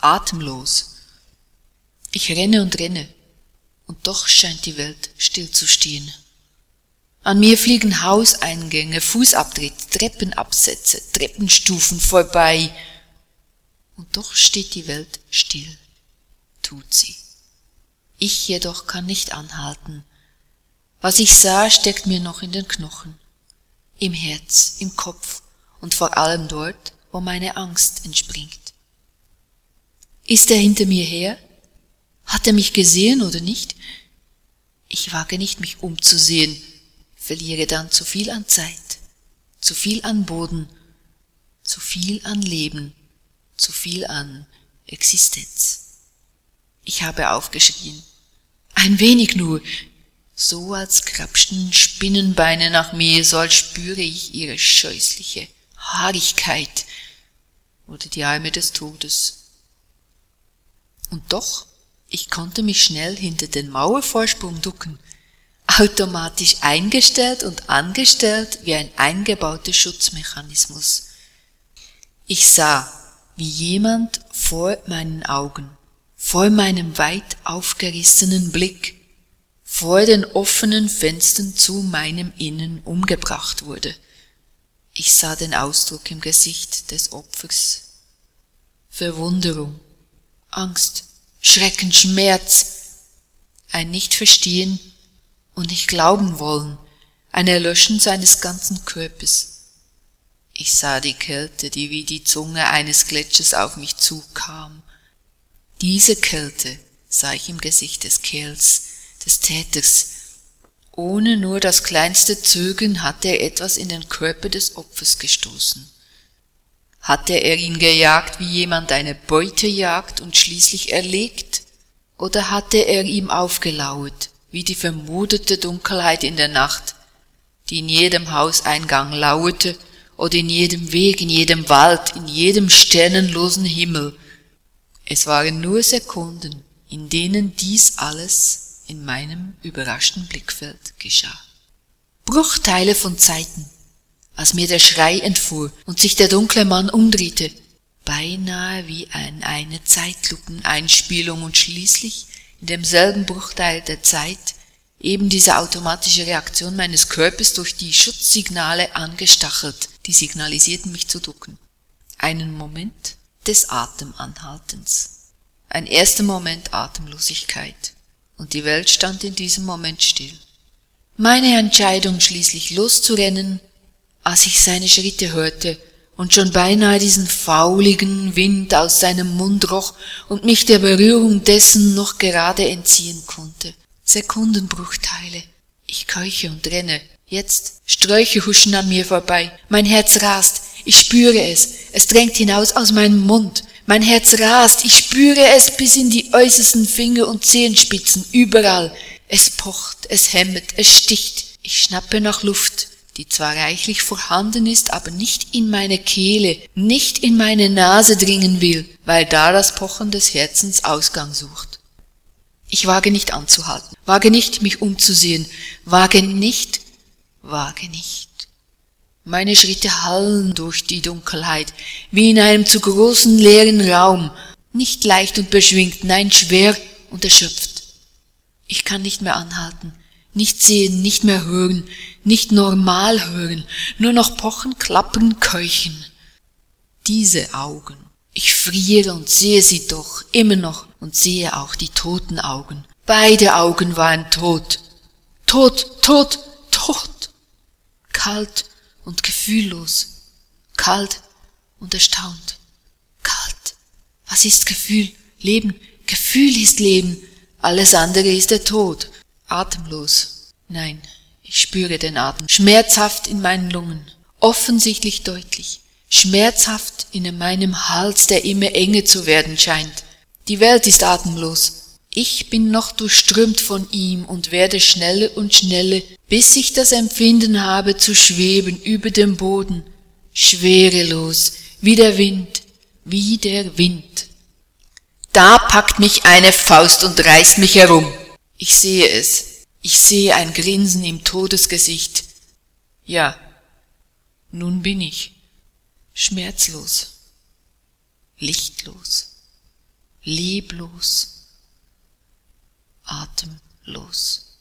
atemlos. Ich renne und renne, und doch scheint die Welt stillzustehen. An mir fliegen Hauseingänge, Fußabtritte, Treppenabsätze, Treppenstufen vorbei, und doch steht die Welt still, tut sie. Ich jedoch kann nicht anhalten. Was ich sah, steckt mir noch in den Knochen, im Herz, im Kopf und vor allem dort, wo meine Angst entspringt. Ist er hinter mir her? Hat er mich gesehen oder nicht? Ich wage nicht, mich umzusehen, verliere dann zu viel an Zeit, zu viel an Boden, zu viel an Leben, zu viel an Existenz. Ich habe aufgeschrien. Ein wenig nur, so als krapschten Spinnenbeine nach mir, so als spüre ich ihre scheußliche Haarigkeit oder die Arme des Todes. Und doch, ich konnte mich schnell hinter den Mauervorsprung ducken, automatisch eingestellt und angestellt wie ein eingebauter Schutzmechanismus. Ich sah, wie jemand vor meinen Augen, vor meinem weit aufgerissenen Blick, vor den offenen Fenstern zu meinem Innen umgebracht wurde. Ich sah den Ausdruck im Gesicht des Opfers. Verwunderung, Angst, Schrecken, Schmerz, ein Nicht-Verstehen und nicht glauben wollen, ein Erlöschen seines ganzen Körpers. Ich sah die Kälte, die wie die Zunge eines Gletschers auf mich zukam. Diese Kälte sah ich im Gesicht des Kerls, des Täters. Ohne nur das kleinste Zögern hatte er etwas in den Körper des Opfers gestoßen. Hatte er ihn gejagt, wie jemand eine Beute jagt und schließlich erlegt? Oder hatte er ihm aufgelauert, wie die vermutete Dunkelheit in der Nacht, die in jedem Hauseingang lauerte oder in jedem Weg, in jedem Wald, in jedem sternenlosen Himmel? Es waren nur Sekunden, in denen dies alles in meinem überraschten Blickfeld geschah. Bruchteile von Zeiten, als mir der Schrei entfuhr und sich der dunkle Mann umdrehte, beinahe wie eine Zeitlupeneinspielung und schließlich in demselben Bruchteil der Zeit eben diese automatische Reaktion meines Körpers durch die Schutzsignale angestachelt, die signalisierten, mich zu ducken. Einen Moment des Atemanhaltens. Ein erster Moment Atemlosigkeit. Und die Welt stand in diesem Moment still. Meine Entscheidung, schließlich loszurennen, als ich seine Schritte hörte und schon beinahe diesen fauligen Wind aus seinem Mund roch und mich der Berührung dessen noch gerade entziehen konnte. Sekundenbruchteile. Ich keuche und renne. Jetzt Sträucher huschen an mir vorbei. Mein Herz rast. Ich spüre es. Es drängt hinaus aus meinem Mund. Mein Herz rast. Ich spüre es bis in die äußersten Finger- und Zehenspitzen. Überall. Es pocht. Es hämmert. Es sticht. Ich schnappe nach Luft, die zwar reichlich vorhanden ist, aber nicht in meine Kehle, nicht in meine Nase dringen will, weil da das Pochen des Herzens Ausgang sucht. Ich wage nicht anzuhalten, wage nicht, mich umzusehen, wage nicht. Meine Schritte hallen durch die Dunkelheit, wie in einem zu großen leeren Raum, nicht leicht und beschwingt, nein, schwer und erschöpft. Ich kann nicht mehr anhalten, nicht sehen, nicht mehr hören, nicht normal hören, nur noch pochen, klappern, keuchen. Diese Augen, ich friere und sehe sie doch immer noch und sehe auch die toten Augen. Beide Augen waren tot. Tot, tot, tot. Kalt und gefühllos. Kalt und erstaunt. Kalt. Was ist Gefühl? Leben. Gefühl ist Leben. Alles andere ist der Tod. Atemlos. Nein, ich spüre den Atem. Schmerzhaft in meinen Lungen. Offensichtlich deutlich. Schmerzhaft in meinem Hals, der immer enger zu werden scheint. Die Welt ist atemlos. Ich bin noch durchströmt von ihm und werde schneller und schneller, bis ich das Empfinden habe zu schweben über dem Boden. Schwerelos, wie der Wind, wie der Wind. Da packt mich eine Faust und reißt mich herum. Ich sehe es. Ich sehe ein Grinsen im Todesgesicht. Ja, nun bin ich schmerzlos, lichtlos, leblos, atemlos.